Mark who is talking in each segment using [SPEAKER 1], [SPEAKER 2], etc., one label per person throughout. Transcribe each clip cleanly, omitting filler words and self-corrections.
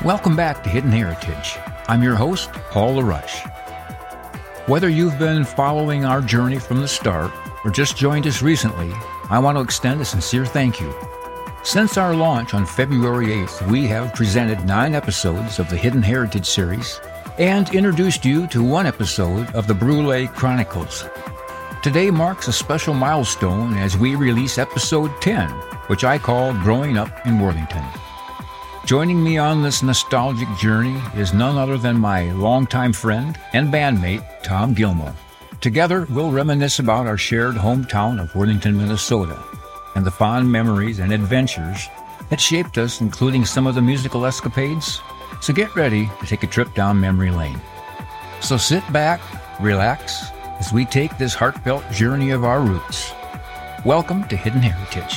[SPEAKER 1] Welcome back to Hidden Heritage. I'm your host, Paul LaRush. Whether you've been following our journey from the start or just joined us recently, I want to extend a sincere thank you. Since our launch on February 8th, we have presented 9 episodes of the Hidden Heritage series and introduced you to 1 episode of the Brule Chronicles. Today marks a special milestone as we release episode 10, which I call Growing Up in Worthington. Joining me on this nostalgic journey is none other than my longtime friend and bandmate, Tom Gilmore. Together, we'll reminisce about our shared hometown of Worthington, Minnesota, and the fond memories and adventures that shaped us, including some of the musical escapades. So get ready to take a trip down memory lane. So sit back, relax, as we take this heartfelt journey of our roots. Welcome to Hidden Heritage.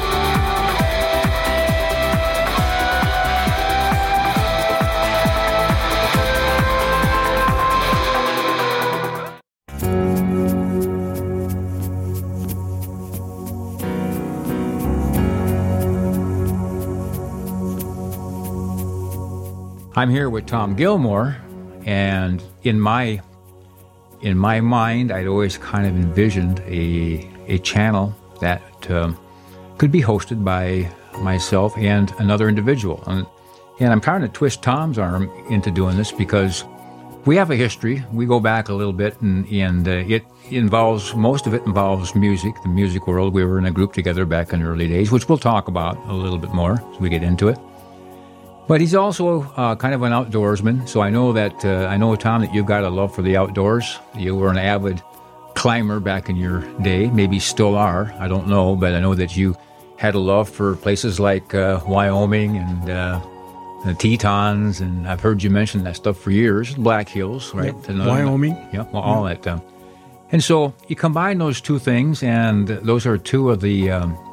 [SPEAKER 1] I'm here with Tom Gilmore, and in my mind, I'd always kind of envisioned a channel that could be hosted by myself and another individual. And I'm trying to twist Tom's arm into doing this because we have a history. We go back a little bit, and it involves, most of it involves music, the music world. We were in a group together back in the early days, which we'll talk about a little bit more as we get into it. But he's also kind of an outdoorsman, so I know, Tom, that you've got a love for the outdoors. You were an avid climber back in your day, maybe still are, I don't know, but I know that you had a love for places like Wyoming and the Tetons, and I've heard you mention that stuff for years, Black Hills, right?
[SPEAKER 2] Yep. Wyoming.
[SPEAKER 1] Yeah, well, all that. And so you combine those two things, and those are two of the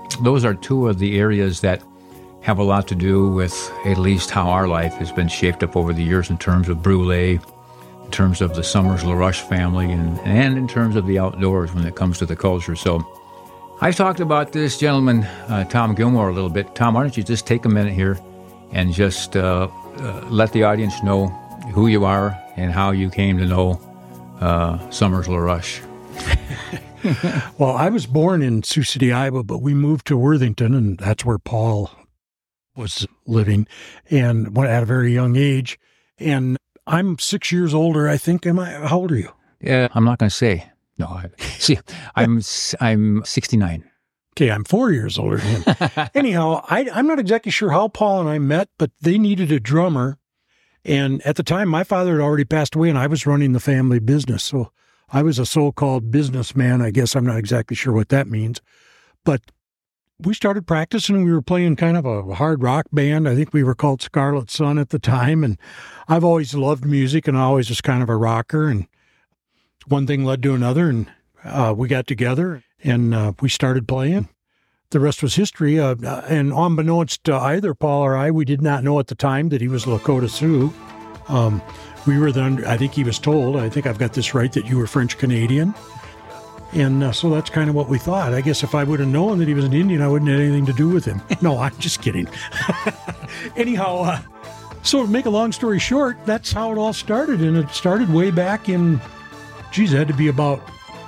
[SPEAKER 1] areas that have a lot to do with at least how our life has been shaped up over the years in terms of Brule, in terms of the Summers LaRush family, and in terms of the outdoors when it comes to the culture. So I've talked about this gentleman, Tom Gilmore, a little bit. Tom, why don't you just take a minute here and just let the audience know who you are and how you came to know Summers LaRush.
[SPEAKER 2] Well, I was born in Sioux City, Iowa, but we moved to Worthington, and that's where Paul was living, and at a very young age. And I'm 6 years older, I think. Am I? How old are you?
[SPEAKER 1] Yeah, I'm not going to say. No, I'm 69.
[SPEAKER 2] Okay, I'm 4 years older than him. Anyhow, I'm not exactly sure how Paul and I met, but they needed a drummer. And at the time, my father had already passed away, and I was running the family business. So I was a so-called businessman. I guess I'm not exactly sure what that means. But we started practicing. We were playing kind of a hard rock band. I think we were called Scarlet Sun at the time. And I've always loved music, and I always was kind of a rocker. And one thing led to another, and we got together, and we started playing. The rest was history. And unbeknownst to either Paul or I, we did not know at the time that he was Lakota Sioux. We were then, I think he was told, I think I've got this right, that you were French Canadian. And so that's kind of what we thought. I guess if I would have known that he was an Indian, I wouldn't have anything to do with him. No, I'm just kidding. Anyhow, so to make a long story short, that's how it all started. And it started way back in, it had to be about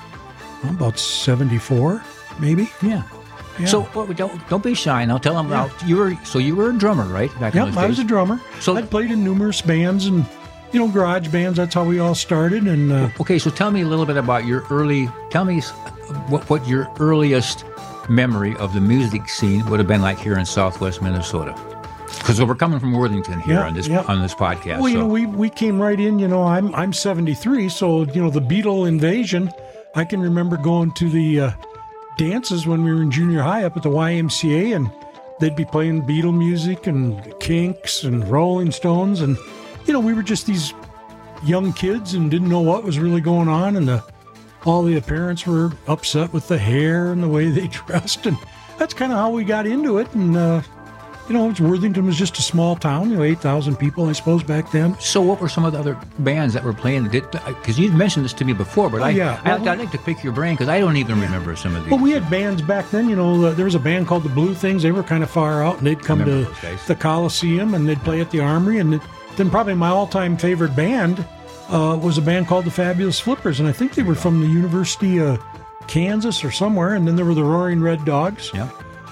[SPEAKER 2] 74, maybe.
[SPEAKER 1] Yeah. So don't be shy. Now tell them about you were a drummer, right? Back in those days?
[SPEAKER 2] I was a drummer. So I played in numerous bands and garage bands. That's how we all started. And
[SPEAKER 1] okay, so tell me a little bit about tell me what your earliest memory of the music scene would have been like here in Southwest Minnesota. Because we're coming from Worthington here on this podcast.
[SPEAKER 2] Well, we came right in. I'm 73, so the Beatle invasion. I can remember going to the dances when we were in junior high up at the YMCA, and they'd be playing Beatle music and Kinks and Rolling Stones, and we were just these young kids and didn't know what was really going on, and all the parents were upset with the hair and the way they dressed, and that's kind of how we got into it. And Worthington was just a small town, 8,000 people, I suppose, back then.
[SPEAKER 1] So what were some of the other bands that were playing? Because you've mentioned this to me before, but I'd like to pick your brain because I don't even remember some of these.
[SPEAKER 2] Well, we had bands back then. There was a band called the Blue Things. They were kind of far out, and they'd come to the Coliseum, and they'd play at the Armory. And then probably my all-time favorite band was a band called the Fabulous Flippers, and I think they were from the University of Kansas or somewhere. And then there were the Roaring Red Dogs.
[SPEAKER 1] Yeah.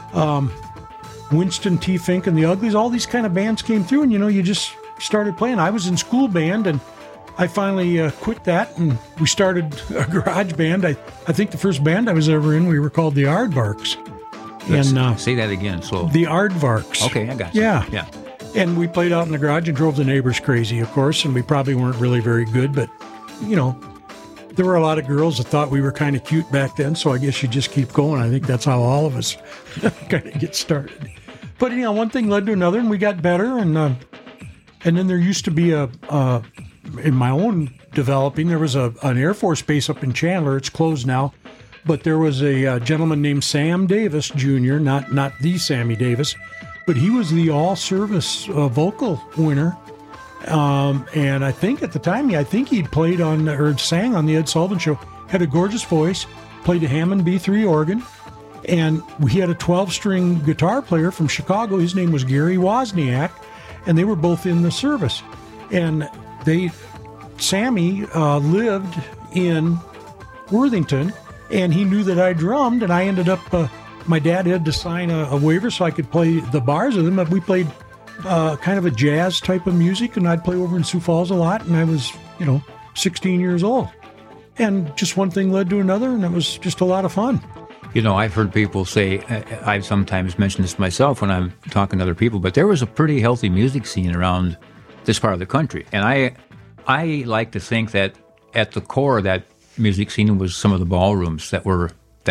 [SPEAKER 2] Winston T. Fink and the Uglies, all these kind of bands came through, and you just started playing. I was in school band, and I finally quit that, and we started a garage band. I think the first band I was ever in, we were called the Aardvarks.
[SPEAKER 1] And say that again, slow.
[SPEAKER 2] The Aardvarks.
[SPEAKER 1] Okay, I got you.
[SPEAKER 2] Yeah. And we played out in the garage and drove the neighbors crazy, of course, and we probably weren't really very good, but, there were a lot of girls that thought we were kind of cute back then, so I guess you just keep going. I think that's how all of us kind of get started. But one thing led to another, and we got better. And then there used to be in my own developing, there was an Air Force base up in Chandler. It's closed now, but there was a gentleman named Sam Davis Jr., not the Sammy Davis, but he was the all-service vocal winner. And I think at the time, he'd played on or sang on the Ed Sullivan Show. Had a gorgeous voice, played a Hammond B3 organ, and we had a 12-string guitar player from Chicago. His name was Gary Wozniak, and they were both in the service. And Sammy lived in Worthington, and he knew that I drummed, and I ended up. My dad had to sign a waiver so I could play the bars with him. But we played kind of a jazz type of music, and I'd play over in Sioux Falls a lot, and I was, 16 years old. And just one thing led to another, and it was just a lot of fun.
[SPEAKER 1] I've heard people say, I've sometimes mentioned this myself when I'm talking to other people, but there was a pretty healthy music scene around this part of the country. And I like to think that at the core of that music scene was some of the ballrooms that were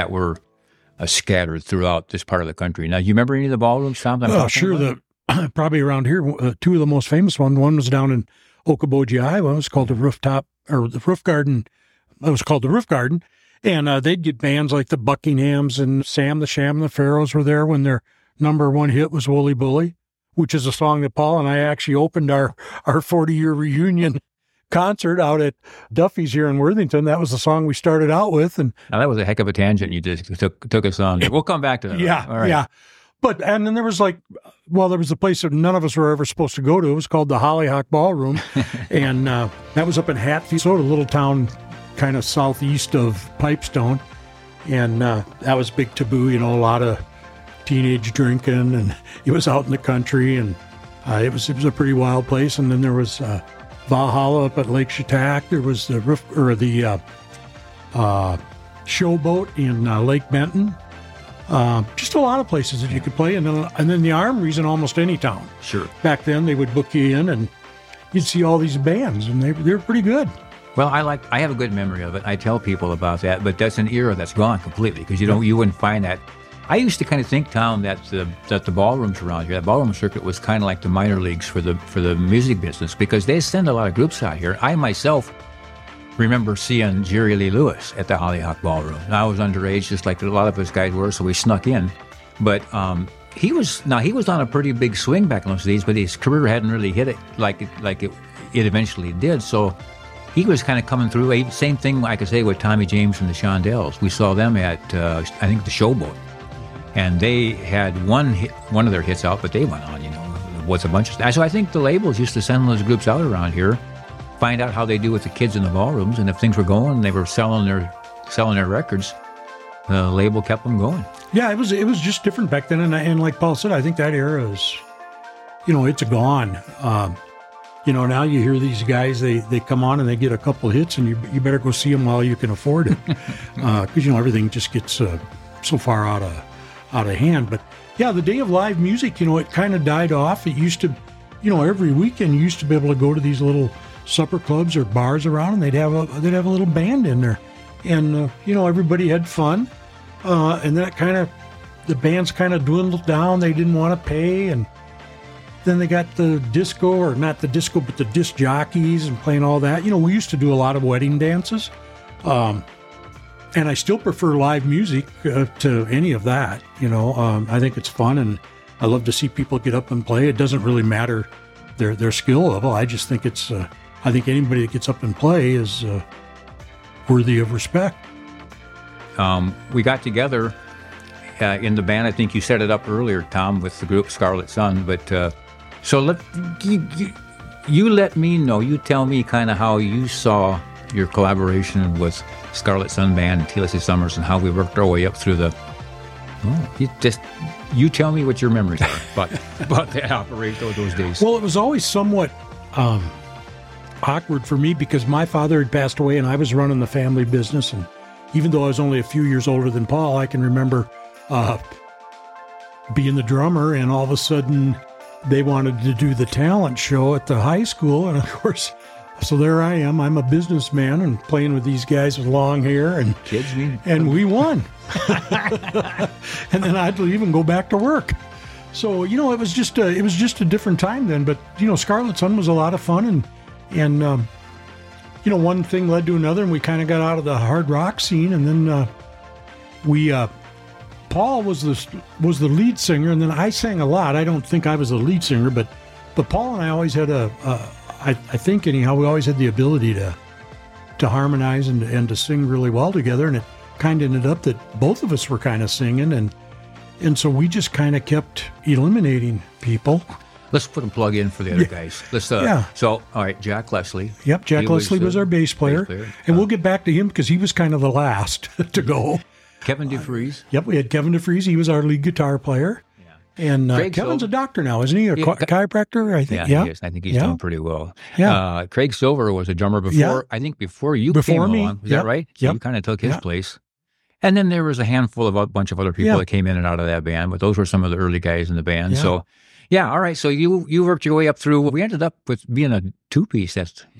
[SPEAKER 1] scattered throughout this part of the country. Now, do you remember any of the ballrooms, Tom?
[SPEAKER 2] Sure. Probably around here, two of the most famous ones. One was down in Okoboji, Iowa. It was called the Roof Garden. It was called the Roof Garden. And they'd get bands like the Buckinghams, and Sam the Sham and the Pharaohs were there when their number one hit was Wooly Bully, which is a song that Paul and I actually opened our 40-year reunion concert out at Duffy's here in Worthington. That was the song we started out with. And
[SPEAKER 1] now that was a heck of a tangent you just took us on. We'll come back to that.
[SPEAKER 2] Yeah, all right. Yeah. And then there was there was a place that none of us were ever supposed to go to. It was called the Hollyhock Ballroom. And that was up in Hatfield, sort of a little town kind of southeast of Pipestone. And that was big taboo, a lot of teenage drinking, and it was out in the country, and it was a pretty wild place. And then there was Valhalla up at Lake Chautauqua. There was the Showboat in Lake Benton. Just a lot of places that you could play, and then the Armory's in almost any town.
[SPEAKER 1] Sure.
[SPEAKER 2] Back then, they would book you in, and you'd see all these bands, and they were pretty good.
[SPEAKER 1] Well, I have a good memory of it. I tell people about that, but that's an era that's gone completely because you wouldn't find that. I used to kind of think, Tom, that the ballrooms around here, that ballroom circuit was kind of like the minor leagues for the music business because they send a lot of groups out here. I myself remember seeing Jerry Lee Lewis at the Hollyhock Ballroom. Now, I was underage, just like a lot of us guys were, so we snuck in. But he was on a pretty big swing back in those days, but his career hadn't really hit it like it eventually did. So he was kind of coming through. Same thing I could say with Tommy James and the Shondells. We saw them at I think the Showboat, and they had one of their hits out, but they went on, what's a bunch of stuff. So I think the labels used to send those groups out around here, find out how they do with the kids in the ballrooms, and if things were going, and they were selling their records, the label kept them going.
[SPEAKER 2] Yeah, it was just different back then, and like Paul said, I think that era is, it's gone. Now you hear these guys, they come on and they get a couple hits, and you better go see them while you can afford it, because everything just gets so far out of hand. But yeah, the day of live music, it kind of died off. It used to, every weekend you used to be able to go to these little supper clubs or bars around, and they'd have a little band in there, and everybody had fun, and then the bands kind of dwindled down. They didn't want to pay, and then they got the disco, or not the disco, but the disc jockeys and playing all that. We used to do a lot of wedding dances, and I still prefer live music to any of that. I think it's fun, and I love to see people get up and play. It doesn't really matter their skill level. I just think I think anybody that gets up and play is worthy of respect.
[SPEAKER 1] We got together in the band. I think you set it up earlier, Tom, with the group Scarlet Sun. But so you let me know. You tell me kind of how you saw your collaboration with Scarlet Sun Band and TLC Summers and how we worked our way up through the. You tell me what your memories are about that operation those days.
[SPEAKER 2] Well, it was always somewhat awkward for me because my father had passed away and I was running the family business. And even though I was only a few years older than Paul, I can remember being the drummer, and all of a sudden they wanted to do the talent show at the high school. And of course, so there I am. I'm a businessman and playing with these guys with long hair and
[SPEAKER 1] kids,
[SPEAKER 2] and we won. And then I'd leave and go back to work. So, it was just a different time then. But, Scarlet Sun was a lot of fun. And one thing led to another, and we kind of got out of the hard rock scene. And then Paul was the lead singer, and then I sang a lot. I don't think I was the lead singer, but Paul and I always had I think anyhow, we always had the ability to harmonize and to sing really well together. And it kind of ended up that both of us were kind of singing, and so we just kind of kept eliminating people.
[SPEAKER 1] Let's put a plug in for the other guys. Let's. So, all right, Jack Leslie.
[SPEAKER 2] Yep, Jack Leslie was our bass player. And we'll get back to him because he was kind of the last to go.
[SPEAKER 1] Kevin DeFries.
[SPEAKER 2] Yep, we had Kevin DeFries. He was our lead guitar player. Yeah. And Kevin's a doctor now, isn't he? A chiropractor, I think.
[SPEAKER 1] Yeah, he is. I think he's doing pretty well.
[SPEAKER 2] Yeah.
[SPEAKER 1] Craig Silver was a drummer before. I think before you came along. Is that right? So you kind of took his place. And then there was a handful of a bunch of other people that came in and out of that band, but those were some of the early guys in the band. Yeah. So, all right. So you worked your way up through. We ended up with being a two-piece.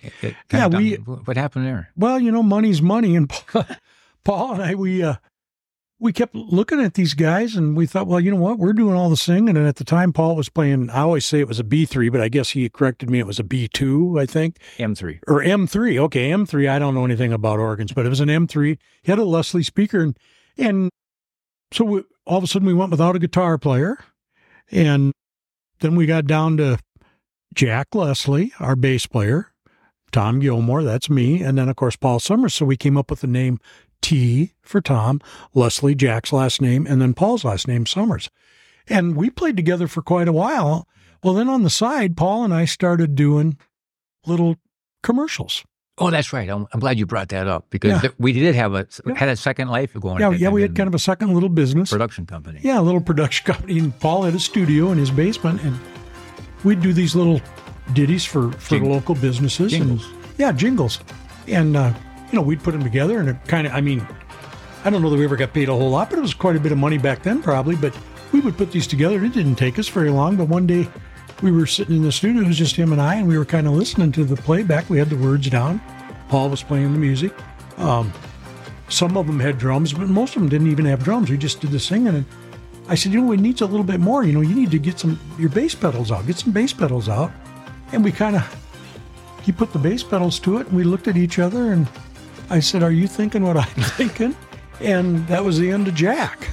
[SPEAKER 1] What happened there?
[SPEAKER 2] Well, money's money, and Paul and I, we kept looking at these guys, and we thought, well, you know what? We're doing all the singing, and at the time, Paul was playing. I always say it was a B3, but I guess he corrected me. It was a B2, I think.
[SPEAKER 1] M3
[SPEAKER 2] or M3. Okay, M3. I don't know anything about organs, but it was an M3. He had a Leslie speaker, and so all of a sudden we went without a guitar player, and then we got down to Jack Leslie, our bass player, Tom Gilmore, that's me, and then of course Paul Summers. So we came up with the name T for Tom, Leslie, Jack's last name, and then Paul's last name, Summers. And we played together for quite a while. Well, then on the side, Paul and I started doing little commercials.
[SPEAKER 1] Oh, that's right. I'm glad you brought that up because we did have had a second life going.
[SPEAKER 2] Yeah, we had kind of a second little business.
[SPEAKER 1] Production company.
[SPEAKER 2] Yeah, a little production company. And Paul had a studio in his basement, and we'd do these little ditties for the local businesses.
[SPEAKER 1] Jingles.
[SPEAKER 2] And, jingles. And, we'd put them together, and it kind of, I don't know that we ever got paid a whole lot, but it was quite a bit of money back then probably. But we would put these together. It didn't take us very long, but one day we were sitting in the studio, it was just him and I, and we were kind of listening to the playback. We had the words down. Paul was playing the music. Some of them had drums, but most of them didn't even have drums. We just did the singing. And I said, it needs a little bit more. You need to get your bass pedals out. Get some bass pedals out. And he put the bass pedals to it, and we looked at each other, and I said, are you thinking what I'm thinking? And that was the end of Jack.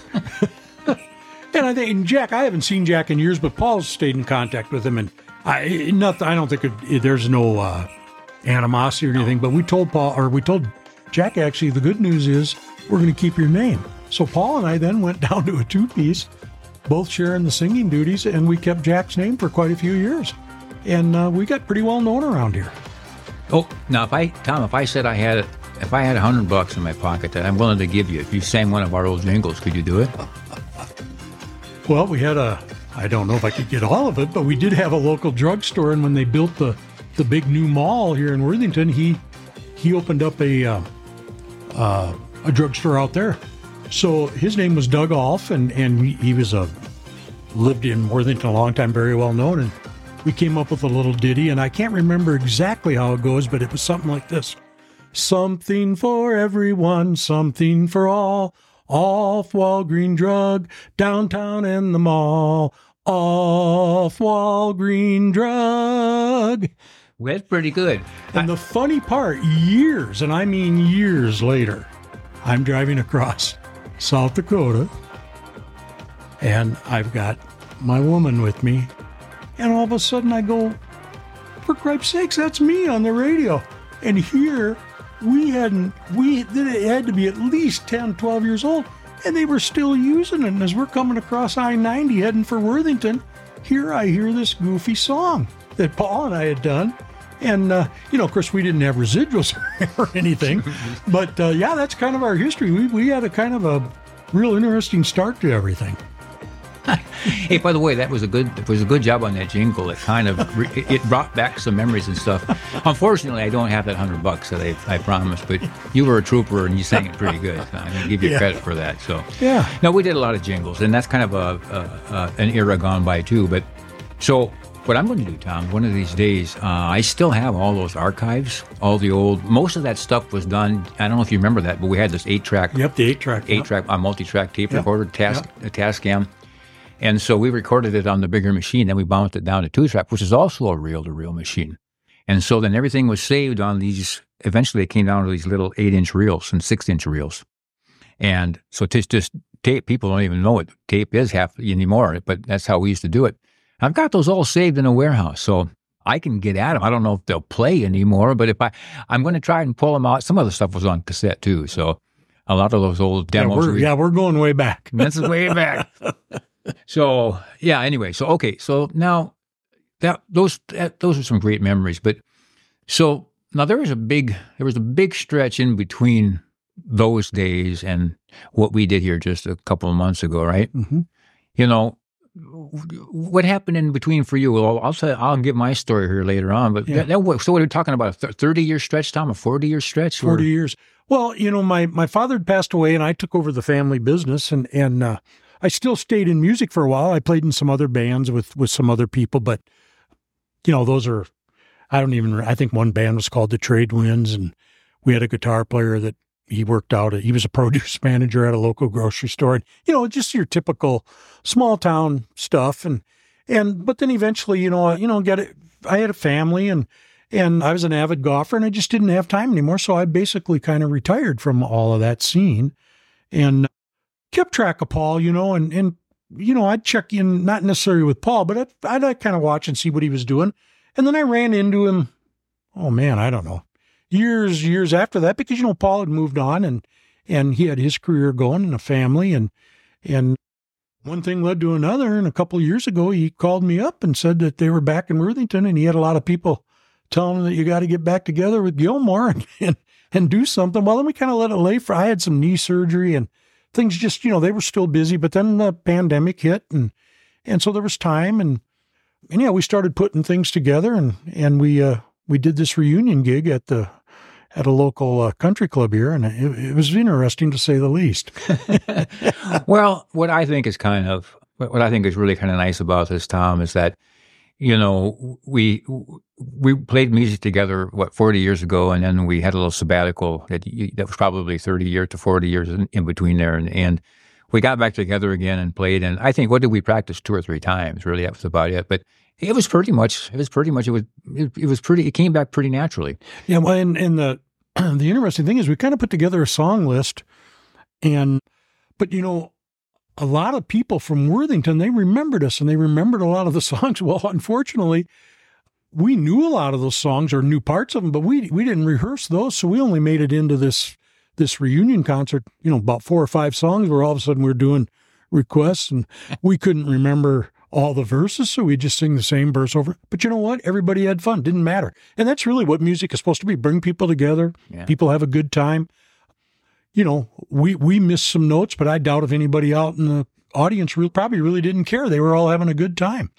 [SPEAKER 2] And I haven't seen Jack in years, but Paul's stayed in contact with him, and I don't think there's no animosity or anything, but we told Jack, actually, the good news is we're going to keep your name. So Paul and I then went down to a two-piece, both sharing the singing duties, and we kept Jack's name for quite a few years. And we got pretty well known around here.
[SPEAKER 1] Oh, now if I said I had $100 in my pocket that I'm willing to give you, if you sang one of our old jingles, could you do it?
[SPEAKER 2] Well, we had I don't know if I could get all of it, but we did have a local drugstore, and when they built the big new mall here in Worthington, he opened up a drugstore out there. So his name was Doug Alf, and he was lived in Worthington a long time, very well known, and we came up with a little ditty, and I can't remember exactly how it goes, but it was something like this. Something for everyone, something for all Walgreen Drug, downtown and the mall. Off Walgreen Drug.
[SPEAKER 1] Well, that's pretty good.
[SPEAKER 2] And the funny part, years, and I mean years later, I'm driving across South Dakota, and I've got my woman with me, and all of a sudden I go, for Christ's sakes, that's me on the radio. And here, it had to be at least 10, 12 years old, and they were still using it. And as we're coming across I-90 heading for Worthington, here I hear this goofy song that Paul and I had done. And, of course, we didn't have residuals or anything. But, that's kind of our history. We had a kind of a real interesting start to everything.
[SPEAKER 1] Hey, by the way, it was a good job on that jingle. It kind of it brought back some memories and stuff. Unfortunately, I don't have that $100 that I promised, but you were a trooper and you sang it pretty good. So I'm going to give you credit for that. So
[SPEAKER 2] yeah,
[SPEAKER 1] no, we did a lot of jingles, and that's kind of an era gone by too. But so what I'm going to do, Tom, one of these days, I still have all those archives, all the old. Most of that stuff was done. I don't know if you remember that, but we had this 8-track.
[SPEAKER 2] Yep, the 8-track.
[SPEAKER 1] 8-track multi-track tape recorder, Tascam. And so we recorded it on the bigger machine, then we bounced it down to 2-track, which is also a reel-to-reel machine. And so then everything was saved on these, eventually it came down to these little 8-inch reels and 6-inch reels. And so it's just tape, people don't even know it. Tape is half anymore, but that's how we used to do it. I've got those all saved in a warehouse, so I can get at them. I don't know if they'll play anymore, but I'm going to try and pull them out. Some of the stuff was on cassette too, so a lot of those old demos.
[SPEAKER 2] We're going way back.
[SPEAKER 1] This is way back. So anyway, so okay, so now those are some great memories. But so now there was a big stretch in between those days and what we did here just a couple of months ago, right?
[SPEAKER 2] Mm-hmm.
[SPEAKER 1] What happened in between for you? Well, I'll give my story here later on. But so what are we talking about? A 30-year stretch, Tom? A 40-year stretch?
[SPEAKER 2] 40 years. Well, my father had passed away, and I took over the family business, and I still stayed in music for a while. I played in some other bands with some other people, but, those are, I think one band was called the Trade Winds, and we had a guitar player that he worked out. He was a produce manager at a local grocery store, and, just your typical small town stuff. But then eventually, I had a family and I was an avid golfer, and I just didn't have time anymore. So I basically kind of retired from all of that scene and kept track of Paul, and I'd check in, not necessarily with Paul, but I'd kind of watch and see what he was doing. And then I ran into him, I don't know, years after that, because, Paul had moved on and he had his career going and a family, and one thing led to another. And a couple of years ago, he called me up and said that they were back in Worthington, and he had a lot of people telling him that you got to get back together with Gilmore and do something. Well, then we kind of let it lay I had some knee surgery and things just, they were still busy, but then the pandemic hit and so there was time and we started putting things together and we did this reunion gig at a local country club here, and it was interesting to say the least.
[SPEAKER 1] Well, what I think is really kind of nice about this, Tom, is that, we played music together, 40 years ago, and then we had a little sabbatical that was probably 30 years to 40 years in between there. And we got back together again and played. And I think, what did we practice 2 or 3 times? Really, that was about it. But it came back pretty naturally.
[SPEAKER 2] Yeah. Well, and the interesting thing is we kind of put together a song list but a lot of people from Worthington, they remembered us and they remembered a lot of the songs. Well, unfortunately, we knew a lot of those songs or knew parts of them, but we didn't rehearse those. So we only made it into this reunion concert, about 4 or 5 songs where all of a sudden we're doing requests and we couldn't remember all the verses. So we just sing the same verse over. But you know what? Everybody had fun. Didn't matter. And that's really what music is supposed to be. Bring people together. Yeah. People have a good time. We missed some notes, but I doubt if anybody out in the audience probably really didn't care. They were all having a good time.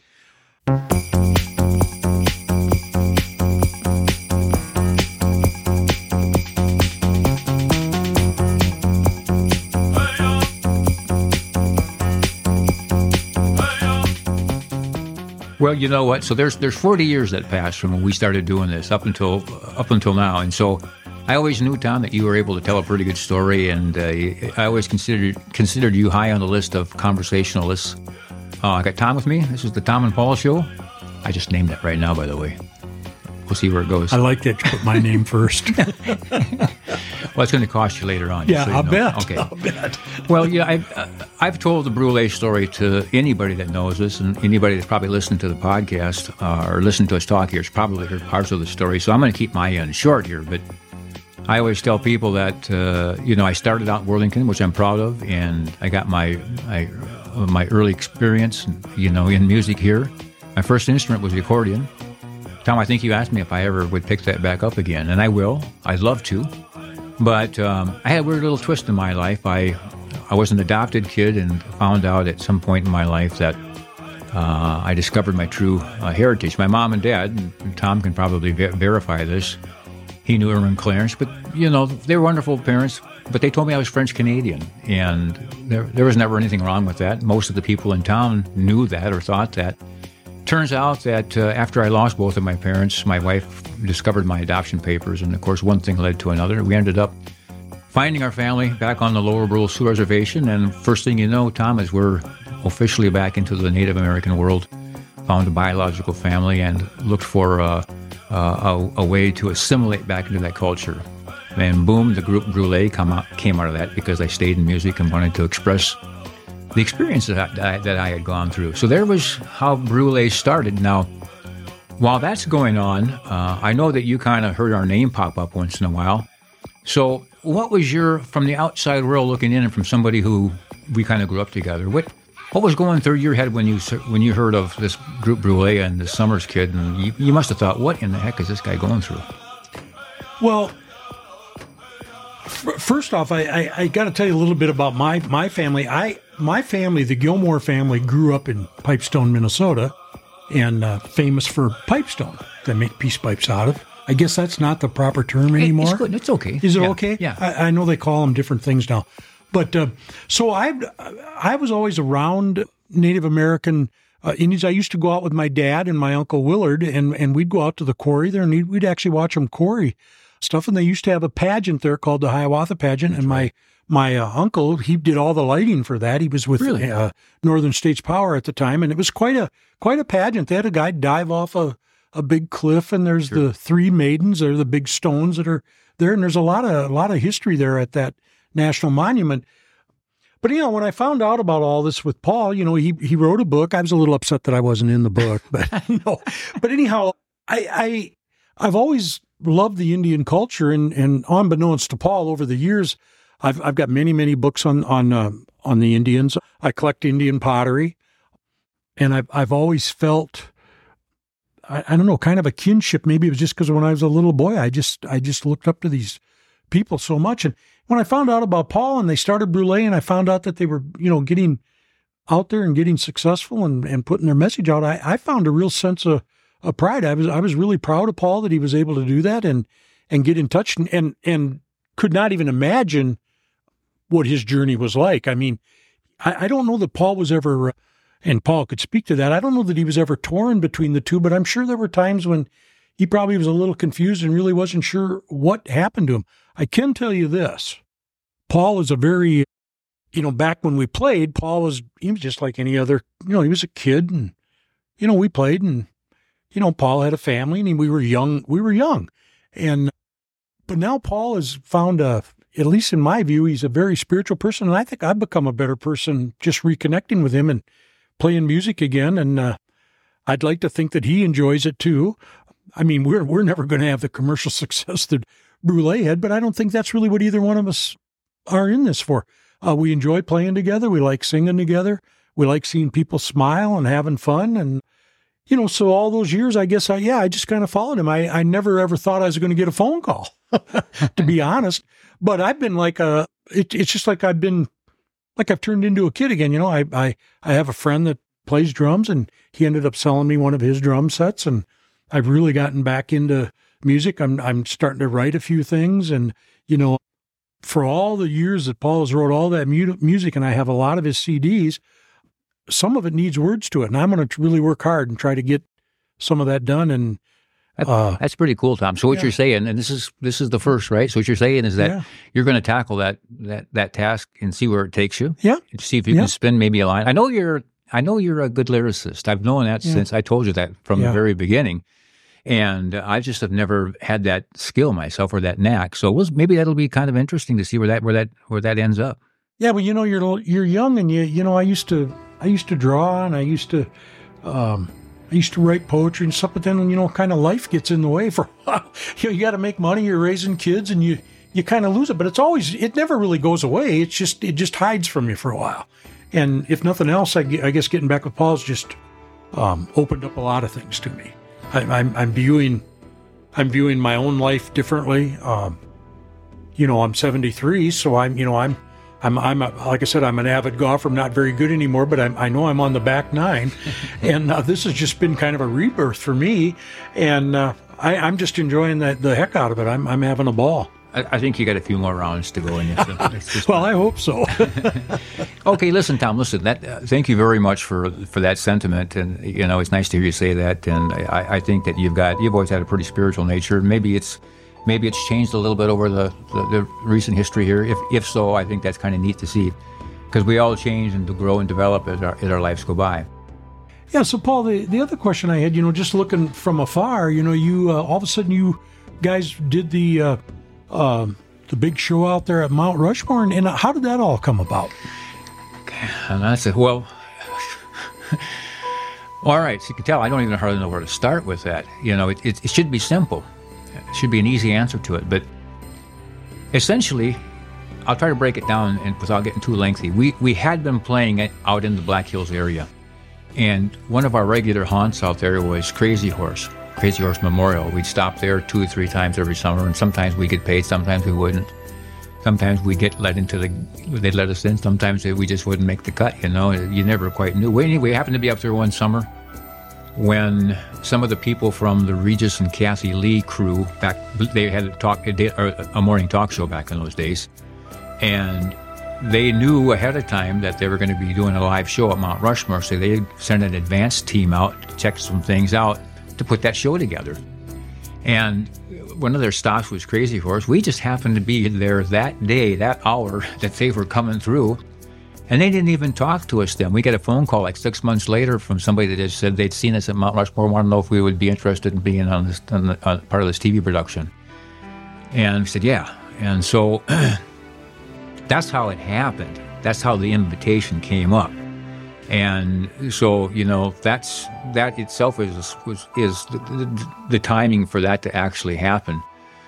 [SPEAKER 1] Well, you know what? So there's 40 years that passed from when we started doing this up until now, and so I always knew, Tom, that you were able to tell a pretty good story, and I always considered you high on the list of conversationalists. I got Tom with me. This is the Tom and Paul Show. I just named that right now, by the way. we'll see where it goes.
[SPEAKER 2] I like that you put my name first.
[SPEAKER 1] Well, it's going to cost you later on.
[SPEAKER 2] Yeah,
[SPEAKER 1] so
[SPEAKER 2] I'll bet.
[SPEAKER 1] Okay.
[SPEAKER 2] I'll bet.
[SPEAKER 1] Well, yeah, I've told the Brule story to anybody that knows us, and anybody that's probably listened to the podcast or listened to us talk here has probably heard parts of the story. So I'm going to keep my end short here, but I always tell people that I started out in Worthington, which I'm proud of, and I got my early experience, in music here. My first instrument was the accordion. Tom, I think you asked me if I ever would pick that back up again, and I will. I'd love to. But I had a weird little twist in my life. I was an adopted kid and found out at some point in my life that I discovered my true heritage. My mom and dad, and Tom can probably verify this, he knew Irwin Clarence, but, they were wonderful parents, but they told me I was French-Canadian, and there was never anything wrong with that. Most of the people in town knew that or thought that. Turns out that after I lost both of my parents, my wife discovered my adoption papers, and of course one thing led to another. We ended up finding our family back on the Lower Brule Sioux Reservation, and first thing you know, Tom, is we're officially back into the Native American world, found a biological family, and looked for a way to assimilate back into that culture. And boom, the group Brule came out of that because I stayed in music and wanted to express the experience that I had gone through. So there was how Brule started. Now, while that's going on, I know that you kind of heard our name pop up once in a while. So what was from the outside world looking in and from somebody who we kind of grew up together, what was going through your head when you heard of this group Brule and the Summers Kid? And you must have thought, what in the heck is this guy going through?
[SPEAKER 2] Well, first off, I got to tell you a little bit about my family. My family, the Gilmore family, grew up in Pipestone, Minnesota, and famous for pipestone. They make peace pipes out of. I guess that's not the proper term anymore.
[SPEAKER 1] It's good. It's okay.
[SPEAKER 2] Is it okay?
[SPEAKER 1] Yeah.
[SPEAKER 2] I know they call them different things now. But so I was always around Native American Indians. I used to go out with my dad and my Uncle Willard, and we'd go out to the quarry there, and we'd actually watch them quarry stuff. And they used to have a pageant there called the Hiawatha Pageant, and my uncle, he did all the lighting for that. He was with Northern States Power at the time, and it was quite a pageant. They had a guy dive off a big cliff, and there's the three maidens. They're the big stones that are there, and there's a lot of history there at that national monument. But when I found out about all this with Paul, he wrote a book. I was a little upset that I wasn't in the book, but no. But anyhow, I've always loved the Indian culture, and unbeknownst to Paul, over the years, I've got many books on the Indians. I collect Indian pottery, and I've always felt, I don't know, kind of a kinship. Maybe it was just because when I was a little boy, I just looked up to these people so much. And when I found out about Paul and they started Brule, and I found out that they were getting out there and getting successful and putting their message out, I found a real sense of pride. I was really proud of Paul that he was able to do that and get in touch and could not even imagine what his journey was like. I mean, I don't know that Paul was ever, and Paul could speak to that, I don't know that he was ever torn between the two, but I'm sure there were times when he probably was a little confused and really wasn't sure what happened to him. I can tell you this. Paul is a very, back when we played, he was just like any other, he was a kid, and, we played, and, Paul had a family, and we were young. But now Paul has found at least in my view, he's a very spiritual person, and I think I've become a better person just reconnecting with him and playing music again, and I'd like to think that he enjoys it too. I mean, we're never going to have the commercial success that Brule had, but I don't think that's really what either one of us are in this for. We enjoy playing together. We like singing together. We like seeing people smile and having fun, and so all those years, I guess I just kind of followed him. I never ever thought I was going to get a phone call, to be honest. But I've been like it's just like I've turned into a kid again. I have a friend that plays drums, and he ended up selling me one of his drum sets, and I've really gotten back into music. I'm starting to write a few things, and for all the years that Paul has wrote all that music, and I have a lot of his CDs, some of it needs words to it, and I'm going to really work hard and try to get some of that done. And
[SPEAKER 1] that's pretty cool, Tom. So what you're saying, and this is the first, right? So what you're saying is that you're going to tackle that task and see where it takes you.
[SPEAKER 2] Yeah.
[SPEAKER 1] See if you can spin maybe a line. I know you're a good lyricist. I've known that since I told you that from the very beginning. And I just have never had that skill myself or that knack. So maybe that'll be kind of interesting to see where that ends up.
[SPEAKER 2] Yeah, well, you're young, and I used to draw, and I used to write poetry and stuff. But then kind of life gets in the way for a while. You got to make money. You're raising kids, and you kind of lose it. But it never really goes away. It just hides from you for a while. And if nothing else, I guess getting back with Paul's just opened up a lot of things to me. I'm viewing my own life differently. I'm 73, so I'm like I said, I'm an avid golfer. I'm not very good anymore, but I know I'm on the back nine, and this has just been kind of a rebirth for me, and I'm just enjoying the heck out of it. I'm having a ball.
[SPEAKER 1] I think you got a few more rounds to go in.
[SPEAKER 2] Well, I hope so.
[SPEAKER 1] Okay, listen, Tom. Thank you very much for that sentiment, and it's nice to hear you say that. And I think that you've always had a pretty spiritual nature. Maybe it's changed a little bit over the recent history here. If so, I think that's kind of neat to see, because we all change and to grow and develop as our lives go by.
[SPEAKER 2] Yeah. So, Paul, the other question I had, just looking from afar, you all of a sudden you guys did the big show out there at Mount Rushmore, and how did that all come about?
[SPEAKER 1] And I said, well, all right. So you can tell I don't even hardly know where to start with that. It should be simple. It should be an easy answer to it. But essentially, I'll try to break it down and without getting too lengthy. We had been playing it out in the Black Hills area. And one of our regular haunts out there was Crazy Horse Memorial. We'd stop there 2 or 3 times every summer, and sometimes we get paid, sometimes we wouldn't. Sometimes we get they'd let us in, sometimes we just wouldn't make the cut, You never quite knew. Anyway, we happened to be up there one summer when some of the people from the Regis and Kathy Lee crew they had a morning talk show back in those days, and they knew ahead of time that they were going to be doing a live show at Mount Rushmore, so they sent an advanced team out to check some things out to put that show together. And one of their stops was Crazy Horse. We just happened to be there that day, that hour that they were coming through. And they didn't even talk to us then. We got a phone call like 6 months later from somebody that just said they'd seen us at Mount Rushmore, wanted to know if we would be interested in being on part of this TV production. And we said, yeah. And so that's how it happened. That's how the invitation came up. And so, that itself is the timing for that to actually happen,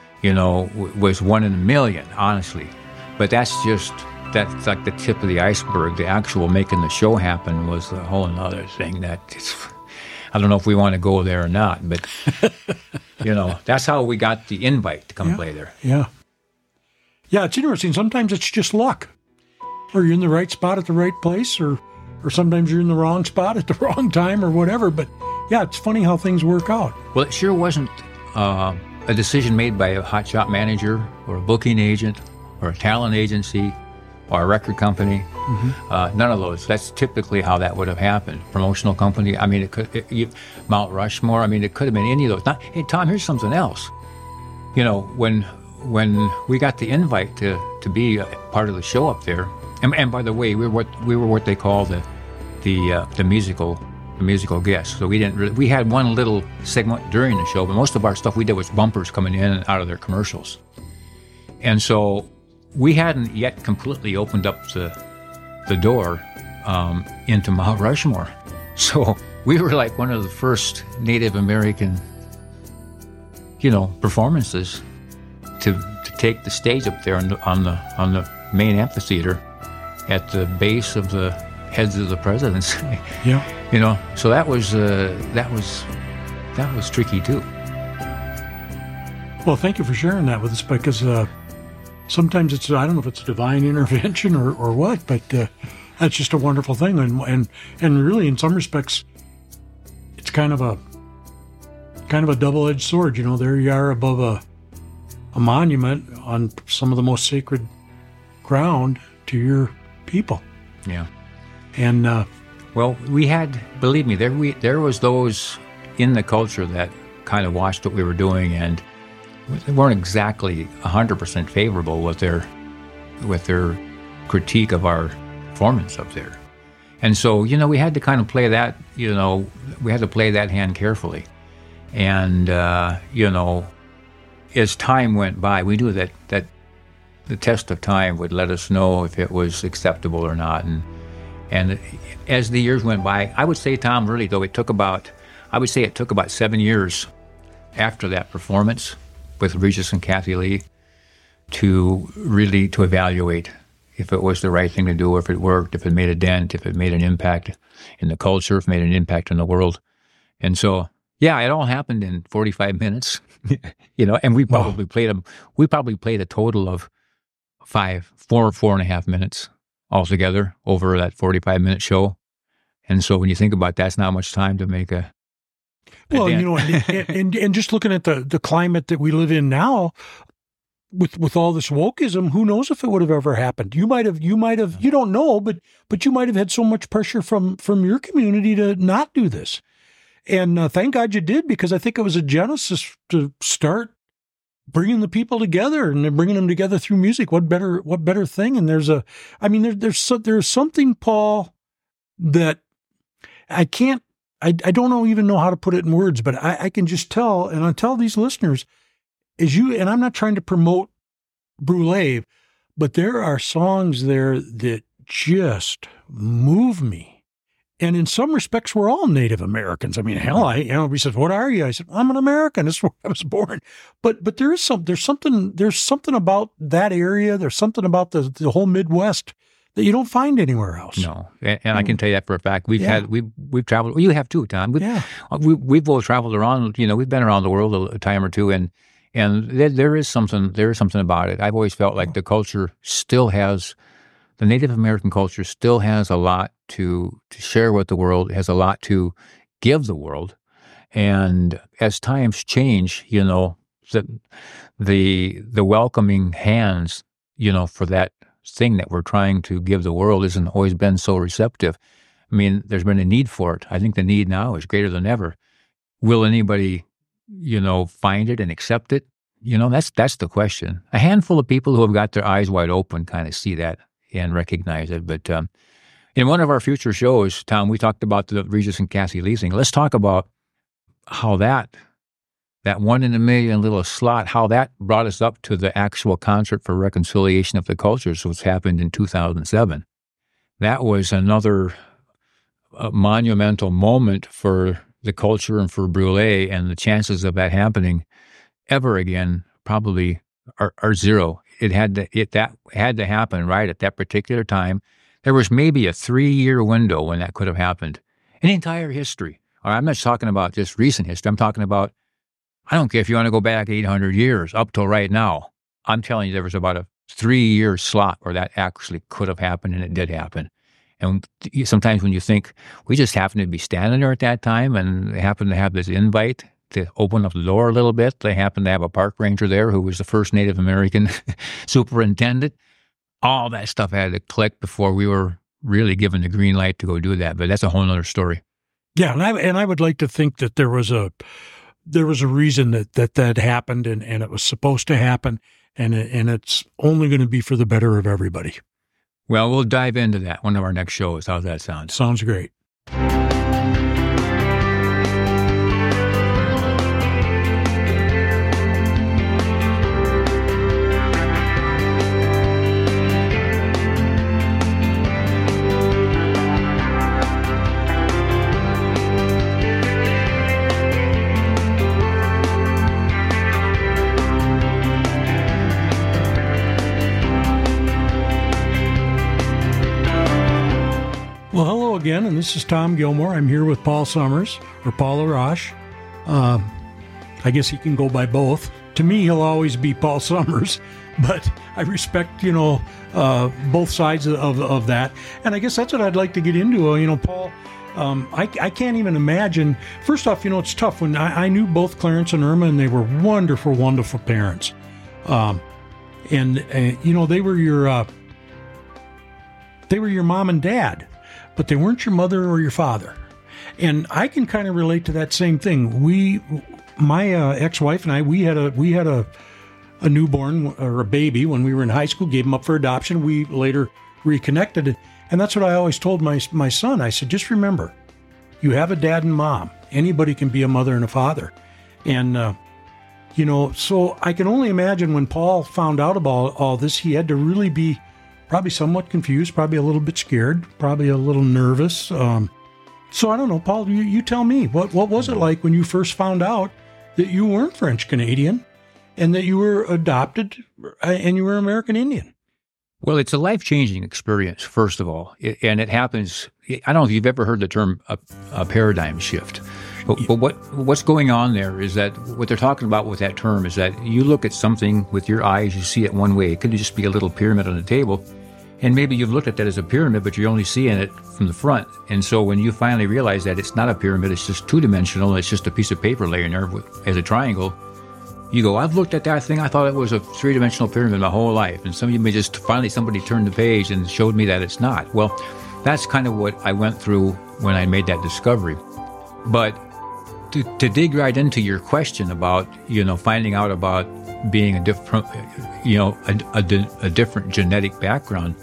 [SPEAKER 1] was 1 in a million, honestly. But that's like the tip of the iceberg. The actual making the show happen was a whole another thing I don't know if we want to go there or not, but, that's how we got the invite to come play there.
[SPEAKER 2] Yeah. Yeah, it's interesting. Sometimes it's just luck. Or you're in the right spot at the right place, or sometimes you're in the wrong spot at the wrong time or whatever. But, yeah, it's funny how things work out.
[SPEAKER 1] Well, it sure wasn't a decision made by a hotshot manager or a booking agent or a talent agency or a record company. Mm-hmm. None of those. That's typically how that would have happened. Promotional company. I mean, Mount Rushmore. I mean, it could have been any of those. Hey, Tom, here's something else. When we got the invite to be a part of the show up there, and by the way, we were what they call the musical guests. So we had one little segment during the show, but most of our stuff we did was bumpers coming in and out of their commercials. And so we hadn't yet completely opened up the door into Mount Rushmore. So we were like one of the first Native American, performances to take the stage up there on the main amphitheater at the base of the heads of the presidency.
[SPEAKER 2] Yeah.
[SPEAKER 1] So that was tricky too.
[SPEAKER 2] Well, thank you for sharing that with us, because sometimes I don't know if it's a divine intervention or what, but that's just a wonderful thing. And really, in some respects, it's kind of a double-edged sword. There you are above a monument on some of the most sacred ground to your people.
[SPEAKER 1] Yeah.
[SPEAKER 2] And
[SPEAKER 1] well, we had, believe me, there was those in the culture that kind of watched what we were doing, and they weren't exactly 100% favorable with their critique of our performance up there. And so, we had to kind of play that, we had to play that hand carefully. And, as time went by, we knew that the test of time would let us know if it was acceptable or not. And as the years went by, I would say, Tom, really, though, it took about 7 years after that performance with Regis and Kathy Lee to evaluate if it was the right thing to do, if it worked, if it made a dent, if it made an impact in the culture, if it made an impact in the world. And so, yeah, it all happened in 45 minutes, and we probably played a total of 4.5 minutes altogether over that 45-minute show. And so when you think about that, that's not much time to make a
[SPEAKER 2] well, and just looking at the climate that we live in now, with all this wokeism, who knows if it would have ever happened? You might have, you don't know, but you might have had so much pressure from your community to not do this. And thank God you did, because I think it was a genesis to start bringing the people together and then bringing them together through music. What better thing? And there's something, Paul, that I don't even know how to put it in words, but I can just tell, and I tell these listeners, and I'm not trying to promote Brule, but there are songs there that just move me. And in some respects, we're all Native Americans. I mean, hell, we said, "What are you?" I said, "I'm an American. That's where I was born." But there's something about that area. There's something about the whole Midwest that you don't find anywhere else.
[SPEAKER 1] No, and I can tell you that for a fact. We've traveled. Well, you have too, Tom. We've both traveled around. We've been around the world a time or two, and there is something about it. I've always felt like the culture still has. The Native American culture still has a lot to share with the world, has a lot to give the world. And as times change, the welcoming hands, for that thing that we're trying to give the world isn't always been so receptive. I mean, there's been a need for it. I think the need now is greater than ever. Will anybody, find it and accept it? That's the question. A handful of people who have got their eyes wide open kind of see that and recognize it. But in one of our future shows, Tom, we talked about the Regis and Kathy Lee thing. Let's talk about how that 1 in a million little slot, how that brought us up to the actual concert for reconciliation of the cultures, which happened in 2007. That was another monumental moment for the culture and for Brule, and the chances of that happening ever again probably are zero. That had to happen right at that particular time. There was maybe a 3-year window when that could have happened in entire history. Or I'm not talking about just recent history. I'm talking about, I don't care if you want to go back 800 years up till right now. I'm telling you, there was about a 3-year slot where that actually could have happened, and it did happen. And sometimes when you think, we just happened to be standing there at that time and happened to have this invite to open up the door a little bit. They happened to have a park ranger there who was the first Native American superintendent. All that stuff had to click before we were really given the green light to go do that. But that's a whole other story.
[SPEAKER 2] Yeah, and I would like to think that there was a reason that happened, and it was supposed to happen, and it's only going to be for the better of everybody.
[SPEAKER 1] Well, we'll dive into that one of our next shows. How's that sound?
[SPEAKER 2] Sounds great. Well, hello again, and this is Tom Gilmore. I'm here with Paul Summers, or Paul Arash. I guess he can go by both. To me, he'll always be Paul Summers, but I respect, both sides of that. And I guess that's what I'd like to get into. Paul, I can't even imagine. First off, it's tough. When I knew both Clarence and Irma, and they were wonderful, wonderful parents. They were your mom and dad, but they weren't your mother or your father. And I can kind of relate to that same thing. My ex-wife and I, we had a newborn or a baby when we were in high school, gave him up for adoption. We later reconnected. And that's what I always told my son. I said, just remember, you have a dad and mom. Anybody can be a mother and a father. And, so I can only imagine when Paul found out about all this, he had to really be probably somewhat confused, probably a little bit scared, probably a little nervous. So I don't know, Paul, you tell me, what was it like when you first found out that you weren't French Canadian and that you were adopted and you were American Indian?
[SPEAKER 1] Well, it's a life-changing experience, first of all, and it happens. I don't know if you've ever heard the term a paradigm shift, but what's going on there is that what they're talking about with that term is that you look at something with your eyes, you see it one way. It could just be a little pyramid on a table, and maybe you've looked at that as a pyramid, but you're only seeing it from the front. And so when you finally realize that it's not a pyramid, it's just two-dimensional, it's just a piece of paper laying there as a triangle, you go, I've looked at that thing, I thought it was a three-dimensional pyramid my whole life. And somebody turned the page and showed me that it's not. Well, that's kind of what I went through when I made that discovery. But to dig right into your question about, finding out about being a different, a different genetic background,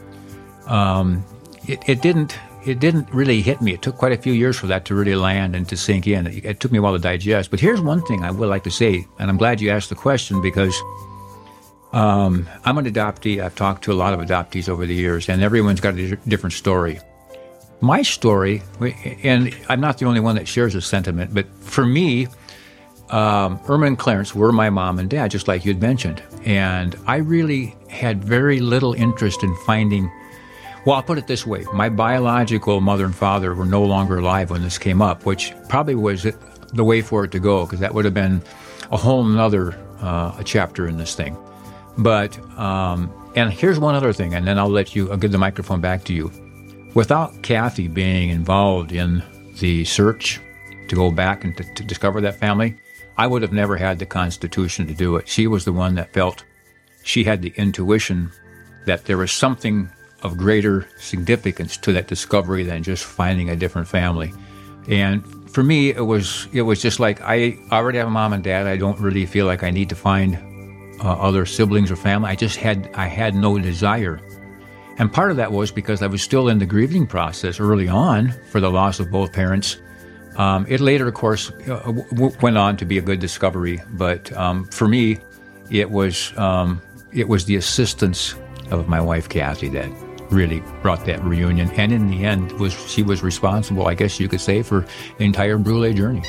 [SPEAKER 1] it didn't really hit me. It took quite a few years for that to really land and to sink in. It took me a while to digest. But here's one thing I would like to say, and I'm glad you asked the question because I'm an adoptee. I've talked to a lot of adoptees over the years, and everyone's got a different story. My story, and I'm not the only one that shares this sentiment, but for me, Irma and Clarence were my mom and dad, just like you'd mentioned. And I really had very little interest in finding. Well, I'll put it this way. My biological mother and father were no longer alive when this came up, which probably was the way for it to go, because that would have been a whole nother chapter in this thing. But, and here's one other thing, and then I'll give the microphone back to you. Without Kathy being involved in the search to go back and to discover that family, I would have never had the constitution to do it. She was the one that felt she had the intuition that there was something of greater significance to that discovery than just finding a different family. And for me, it was just like, I already have a mom and dad. I don't really feel like I need to find other siblings or family. I had no desire. And part of that was because I was still in the grieving process early on for the loss of both parents. It later, of course, went on to be a good discovery. But for me, it was the assistance of my wife, Kathy, that really brought that reunion. And in the end, she was responsible, I guess you could say, for the entire Brule journey.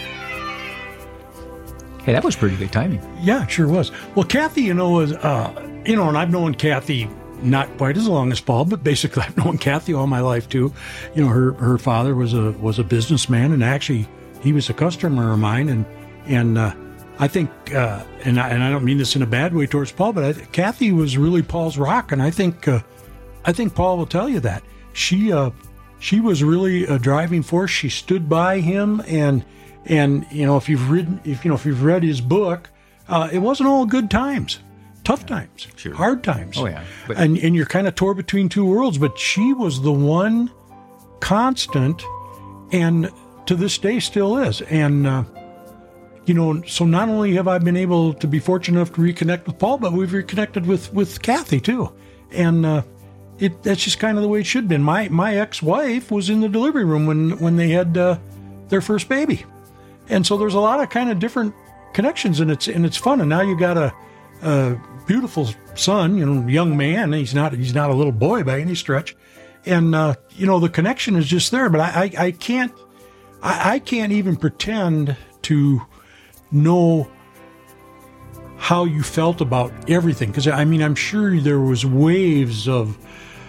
[SPEAKER 1] Hey, that was pretty good timing.
[SPEAKER 2] Yeah, it sure was. Well, Kathy, was, and I've known Kathy not quite as long as Paul, but basically I've known Kathy all my life too. Her father was a businessman, and actually he was a customer of mine, and I think, and I don't mean this in a bad way towards Paul, but Kathy was really Paul's rock, and I think Paul will tell you that she was really a driving force. She stood by him, and if you've read his book, it wasn't all good times. Tough times, sure. Hard times.
[SPEAKER 1] Oh, yeah.
[SPEAKER 2] And you're kind of tore between two worlds, but she was the one constant, and to this day still is. And, so not only have I been able to be fortunate enough to reconnect with Paul, but we've reconnected with Kathy too. And that's just kind of the way it should have been. My ex-wife was in the delivery room when they had their first baby. And so there's a lot of kind of different connections, and it's fun. And now you got a beautiful son, young man. He's not a little boy by any stretch, and the connection is just there. But I can't even pretend to know how you felt about everything, because I'm sure there was waves of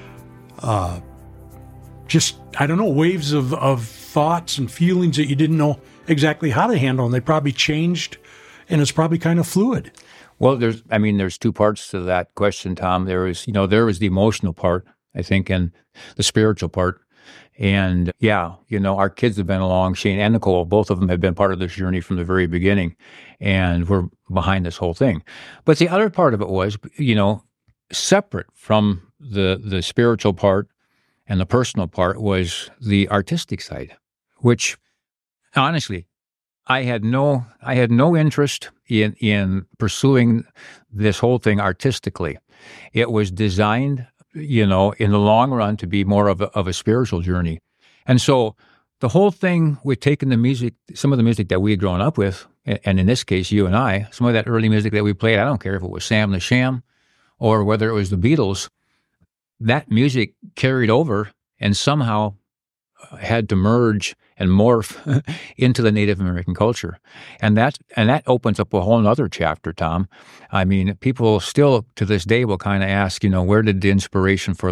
[SPEAKER 2] waves of thoughts and feelings that you didn't know exactly how to handle, and they probably changed, and it's probably kind of fluid.
[SPEAKER 1] Well, there's two parts to that question, Tom. There was the emotional part, I think, and the spiritual part. And yeah, our kids have been along. Shane and Nicole, both of them have been part of this journey from the very beginning, and we're behind this whole thing. But the other part of it was, separate from the spiritual part and the personal part was the artistic side, which honestly, I had no interest in pursuing this whole thing artistically. It was designed, in the long run to be more of a spiritual journey. And so the whole thing with taking some of the music that we had grown up with, and in this case, you and I, some of that early music that we played, I don't care if it was Sam the Sham or whether it was the Beatles, that music carried over and somehow had to merge and morph into the Native American culture. And that opens up a whole other chapter, Tom. I mean, people still to this day will kind of ask, where did the inspiration for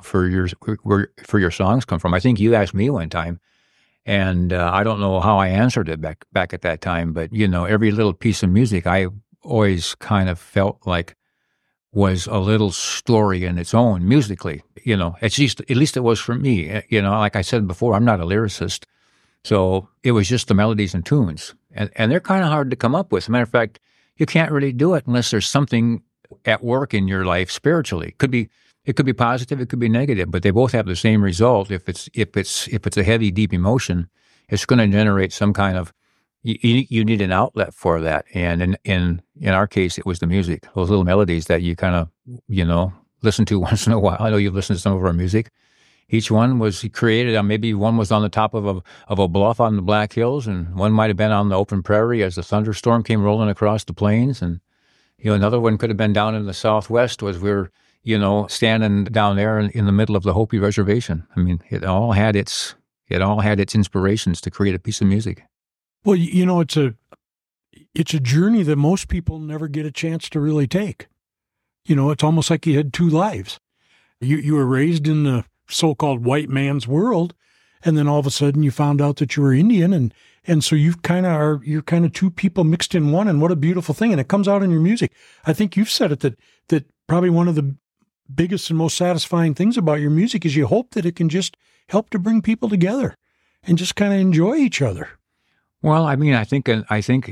[SPEAKER 1] your songs come from? I think you asked me one time, and I don't know how I answered it back at that time, but every little piece of music I always kind of felt like was a little story in its own musically. At least it was for me. Like I said before, I'm not a lyricist, so it was just the melodies and tunes, and they're kind of hard to come up with. As a matter of fact, you can't really do it unless there's something at work in your life spiritually. It could be positive, it could be negative, but they both have the same result. If it's a heavy, deep emotion, it's going to generate some kind of. You need an outlet for that, and in our case, it was the music, those little melodies that you kind of listen to once in a while. I know you've listened to some of our music. Each one was created. Maybe one was on the top of a bluff on the Black Hills, and one might have been on the open prairie as the thunderstorm came rolling across the plains, and another one could have been down in the Southwest as we were standing down there in the middle of the Hopi Reservation. I mean, it all had its inspirations to create a piece of music.
[SPEAKER 2] Well, it's a journey that most people never get a chance to really take. It's almost like you had two lives. You were raised in the so-called white man's world, and then all of a sudden you found out that you were Indian, and so you're kind of two people mixed in one, and what a beautiful thing. And it comes out in your music. I think you've said it that probably one of the biggest and most satisfying things about your music is you hope that it can just help to bring people together and just kind of enjoy each other.
[SPEAKER 1] Well, I mean, I think an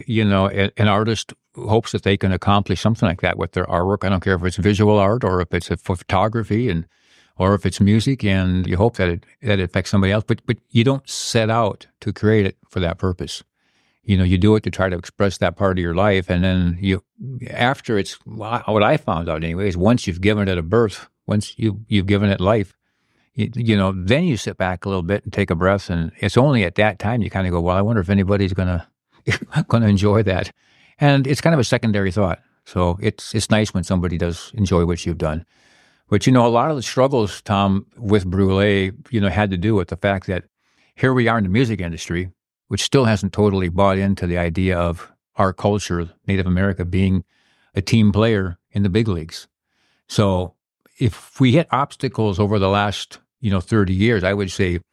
[SPEAKER 1] artist hopes that they can accomplish something like that with their artwork. I don't care if it's visual art or if it's a photography or if it's music, and you hope that it affects somebody else. But you don't set out to create it for that purpose. You do it to try to express that part of your life, and then after it's what I found out anyway is once you've given it a birth, once you've given it life. Then you sit back a little bit and take a breath, and it's only at that time you kind of go, well, I wonder if anybody's gonna enjoy that, and it's kind of a secondary thought. So it's nice when somebody does enjoy what you've done, but a lot of the struggles, Tom, with Brule, had to do with the fact that here we are in the music industry, which still hasn't totally bought into the idea of our culture, Native America, being a team player in the big leagues. So if we hit obstacles over the last, 30 years, I would say,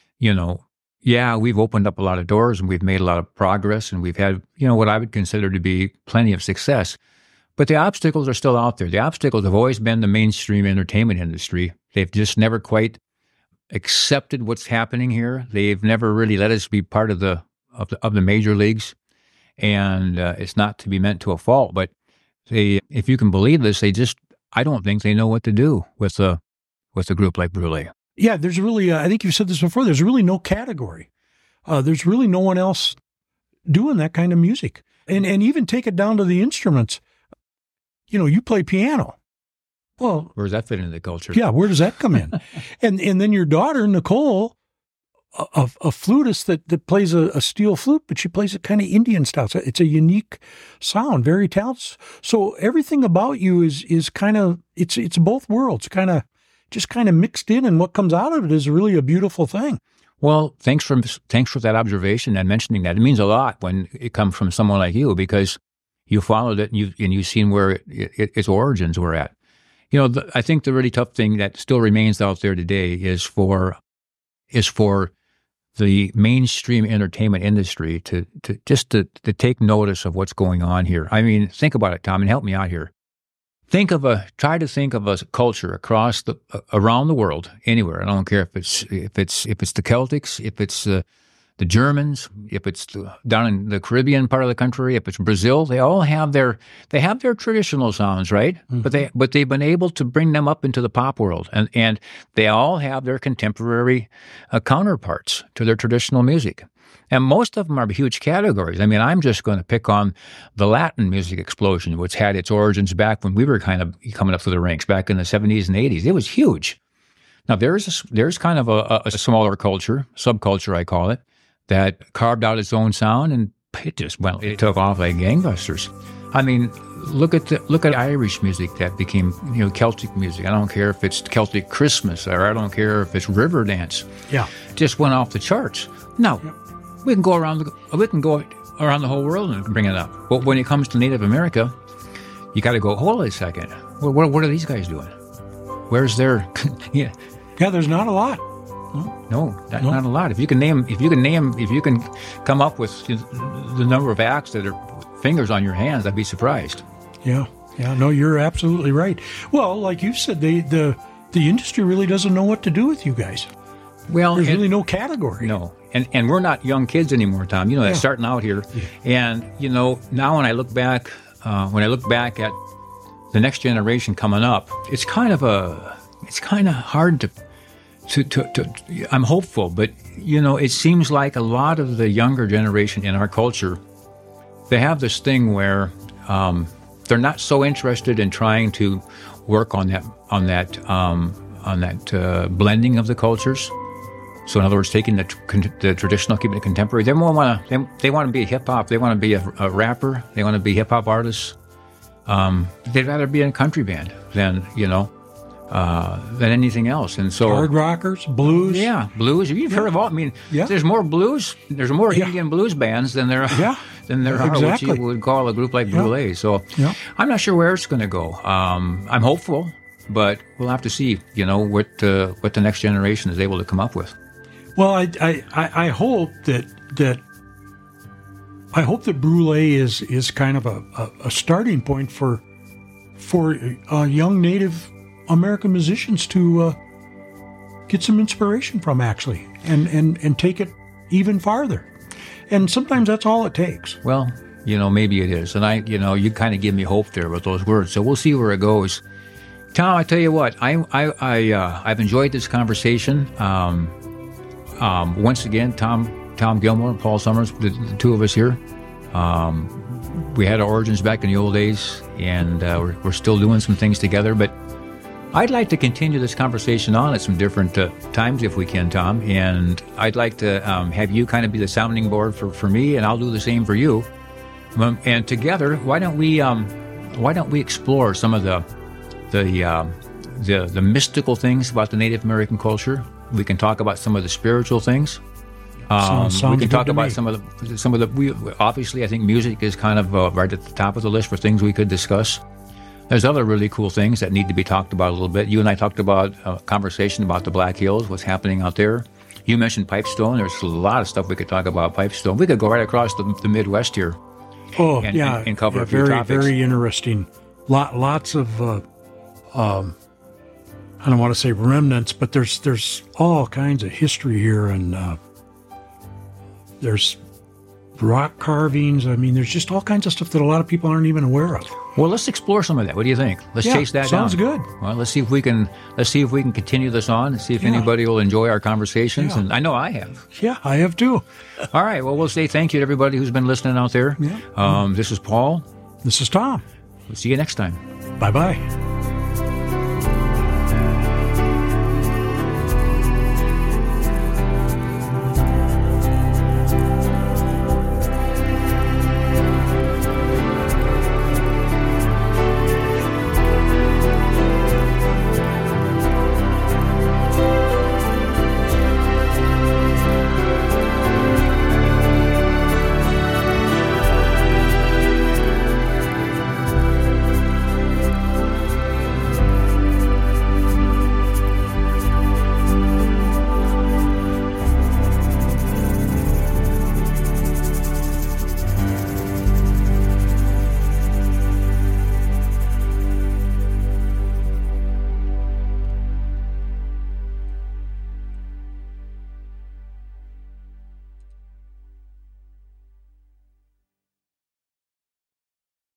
[SPEAKER 1] we've opened up a lot of doors and we've made a lot of progress and we've had, what I would consider to be plenty of success. But the obstacles are still out there. The obstacles have always been the mainstream entertainment industry. They've just never quite accepted what's happening here. They've never really let us be part of the major leagues. And it's not to be meant to a fault, but if you can believe this, I don't think they know what to do with a group like Brule.
[SPEAKER 2] Yeah, there's really, I think you've said this before, there's really no category. There's really no one else doing that kind of music. And even take it down to the instruments. You play piano. Well,
[SPEAKER 1] where does that fit into the culture?
[SPEAKER 2] Yeah, where does that come in? and then your daughter, Nicole, a flutist that plays a steel flute, but she plays it kind of Indian style. So it's a unique sound, very talented. So everything about you is kind of, it's both worlds, kind of mixed in, and what comes out of it is really a beautiful thing.
[SPEAKER 1] Well, thanks for that observation and mentioning that. It means a lot when it comes from someone like you, because you followed it and you've seen where its origins were at. I think the really tough thing that still remains out there today is for the mainstream entertainment industry to take notice of what's going on here. I mean, think about it, Tom, and help me out here. Try to think of a culture around the world, anywhere. I don't care if it's the Celtics, if it's the Germans, if it's down in the Caribbean part of the country, if it's Brazil. They all have their traditional sounds, right? Mm-hmm. But they've been able to bring them up into the pop world, and they all have their contemporary counterparts to their traditional music. And most of them are huge categories. I mean, I'm just going to pick on the Latin music explosion, which had its origins back when we were kind of coming up through the ranks back in the 70s and 80s. It was huge. Now, there's kind of a smaller culture, subculture, I call it, that carved out its own sound, and it took off like gangbusters. I mean, look at Irish music that became, Celtic music. I don't care if it's Celtic Christmas, or I don't care if it's Riverdance.
[SPEAKER 2] Yeah.
[SPEAKER 1] Just went off the charts. Now, we can go around the whole world and bring it up. But when it comes to Native America, you got to go, hold on a second. What are these guys doing? Where's their
[SPEAKER 2] Yeah, there's not a lot.
[SPEAKER 1] No, not a lot. If you can come up with the number of acts that are fingers on your hands, I'd be surprised.
[SPEAKER 2] Yeah. No, you're absolutely right. Well, like you said, the industry really doesn't know what to do with you guys.
[SPEAKER 1] Well,
[SPEAKER 2] there's really no category.
[SPEAKER 1] No, and we're not young kids anymore, Tom. That's starting out here, and now when I look back at the next generation coming up, it's kind of hard to. I'm hopeful, but it seems like a lot of the younger generation in our culture, they have this thing where they're not so interested in trying to work on that blending of the cultures. So in other words, taking the traditional, keeping it contemporary. They want to be hip hop. They want to be a rapper. They want to be hip hop artists. They'd rather be in a country band than anything else. And so
[SPEAKER 2] hard rockers, blues.
[SPEAKER 1] Yeah, blues. You've heard of all. I mean, there's more blues. There's more Indian blues bands than there are what you would call a group like Brule. So I'm not sure where it's going to go. I'm hopeful, but we'll have to see. What the next generation is able to come up with.
[SPEAKER 2] Well, I hope that Brule is kind of a starting point for young Native American musicians to get some inspiration from, actually, and take it even farther. And sometimes that's all it takes.
[SPEAKER 1] Well, maybe it is. And you kind of give me hope there with those words. So we'll see where it goes. Tom, I tell you what, I've enjoyed this conversation. Once again, Tom Gilmore, Paul Summers, the two of us here. We had our origins back in the old days, and we're still doing some things together. But I'd like to continue this conversation on at some different times if we can, Tom. And I'd like to have you kind of be the sounding board for me, and I'll do the same for you. And together, why don't we explore some of the mystical things about the Native American culture? We can talk about some of the spiritual things. We can talk about some of the. Obviously, I think music is kind of right at the top of the list for things we could discuss. There's other really cool things that need to be talked about a little bit. You and I talked about a conversation about the Black Hills, what's happening out there. You mentioned Pipestone. There's a lot of stuff we could talk about Pipestone. We could go right across the Midwest here. And cover a few topics.
[SPEAKER 2] Very interesting. Lots of. I don't want to say remnants, but there's all kinds of history here, and there's rock carvings. I mean, there's just all kinds of stuff that a lot of people aren't even aware of.
[SPEAKER 1] Well, let's explore some of that. What do you think? Let's chase that down.
[SPEAKER 2] Sounds good.
[SPEAKER 1] Well, let's see if we can continue this on and see if anybody will enjoy our conversations. Yeah. And I know I have.
[SPEAKER 2] Yeah, I have too.
[SPEAKER 1] All right. Well, we'll say thank you to everybody who's been listening out there. Yeah. This is Paul.
[SPEAKER 2] This is Tom.
[SPEAKER 1] We'll see you next time.
[SPEAKER 2] Bye-bye.